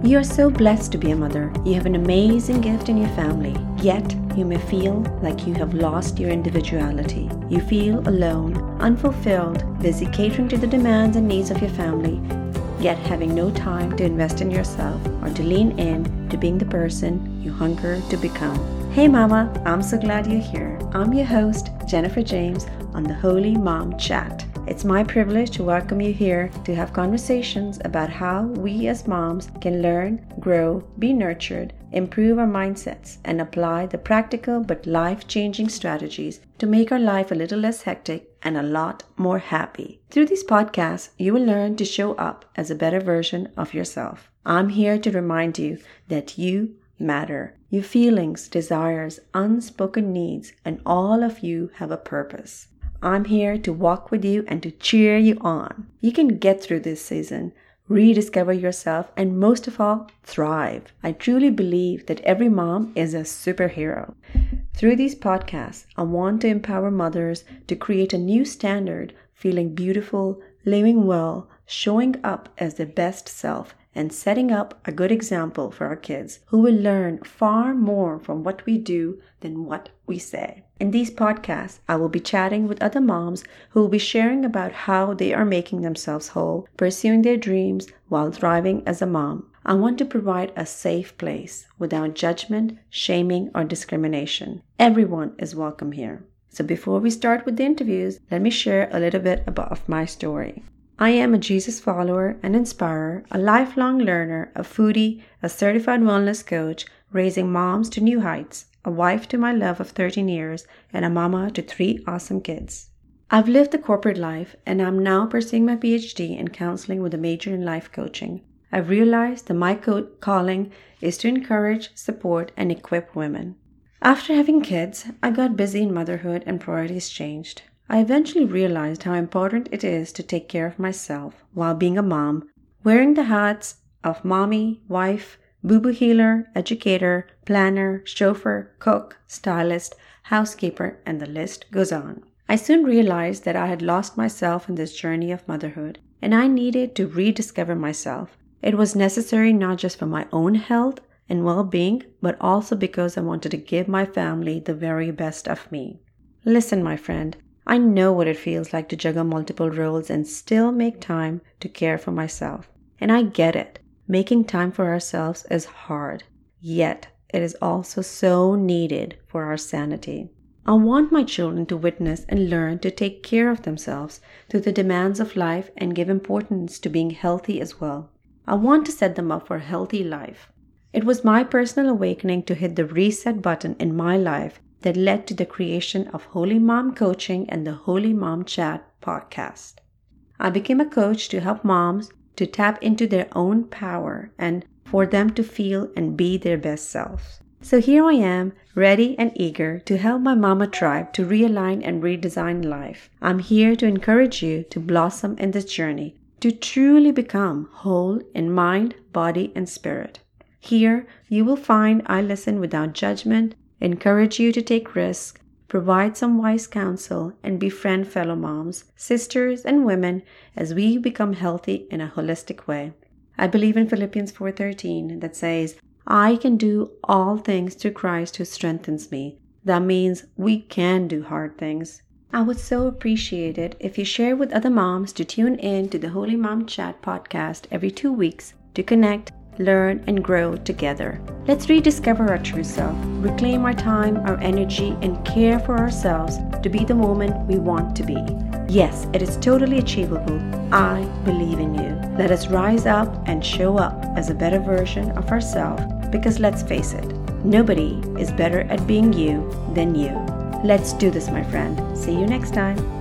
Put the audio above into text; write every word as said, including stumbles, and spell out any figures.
You are so blessed to be a mother. You have an amazing gift in your family. Yet, you may feel like you have lost your individuality. You feel alone, unfulfilled, busy catering to the demands and needs of your family, yet having no time to invest in yourself or to lean in to being the person you hunger to become. Hey Mama, I'm so glad you're here. I'm your host, Jennifer James, on the Holy Mom Chat. It's my privilege to welcome you here to have conversations about how we as moms can learn, grow, be nurtured, improve our mindsets, and apply the practical but life-changing strategies to make our life a little less hectic and a lot more happy. Through these podcasts, you will learn to show up as a better version of yourself. I'm here to remind you that you matter. Your feelings, desires, unspoken needs, and all of you have a purpose. I'm here to walk with you and to cheer you on. You can get through this season, rediscover yourself, and most of all, thrive. I truly believe that every mom is a superhero. Through these podcasts, I want to empower mothers to create a new standard, feeling beautiful, living well, showing up as their best self, and setting up a good example for our kids who will learn far more from what we do than what we say. In these podcasts, I will be chatting with other moms who will be sharing about how they are making themselves whole, pursuing their dreams while thriving as a mom. I want to provide a safe place without judgment, shaming, or discrimination. Everyone is welcome here. So before we start with the interviews, let me share a little bit about my story. I am a Jesus follower and inspirer, a lifelong learner, a foodie, a certified wellness coach, raising moms to new heights, a wife to my love of thirteen years, and a mama to three awesome kids. I've lived the corporate life, and I'm now pursuing my P H D in counseling with a major in life coaching. I've realized that my co- calling is to encourage, support, and equip women. After having kids, I got busy in motherhood and priorities changed. I eventually realized how important it is to take care of myself while being a mom, wearing the hats of mommy, wife, boo-boo healer, educator, planner, chauffeur, cook, stylist, housekeeper, and the list goes on. I soon realized that I had lost myself in this journey of motherhood, and I needed to rediscover myself. It was necessary not just for my own health and well-being, but also because I wanted to give my family the very best of me. Listen, my friend, I know what it feels like to juggle multiple roles and still make time to care for myself. And I get it. Making time for ourselves is hard. Yet, it is also so needed for our sanity. I want my children to witness and learn to take care of themselves through the demands of life and give importance to being healthy as well. I want to set them up for a healthy life. It was my personal awakening to hit the reset button in my life that led to the creation of Holy Mom Coaching and the Holy Mom Chat podcast. I became a coach to help moms to tap into their own power and for them to feel and be their best selves. So here I am, ready and eager to help my mama tribe to realign and redesign life. I'm here to encourage you to blossom in this journey, to truly become whole in mind, body, and spirit. Here, you will find I listen without judgment, encourage you to take risks, provide some wise counsel, and befriend fellow moms, sisters, and women as we become healthy in a holistic way. I believe in Philippians four thirteen that says, I can do all things through Christ who strengthens me. That means we can do hard things. I would so appreciate it if you share with other moms to tune in to the Holy Mom Chat podcast every two weeks to connect, learn, and grow together. Let's rediscover our true self, reclaim our time, our energy, and care for ourselves to be the woman we want to be. Yes, it is totally achievable. I believe in you. Let us rise up and show up as a better version of ourselves because let's face it, nobody is better at being you than you. Let's do this, my friend. See you next time.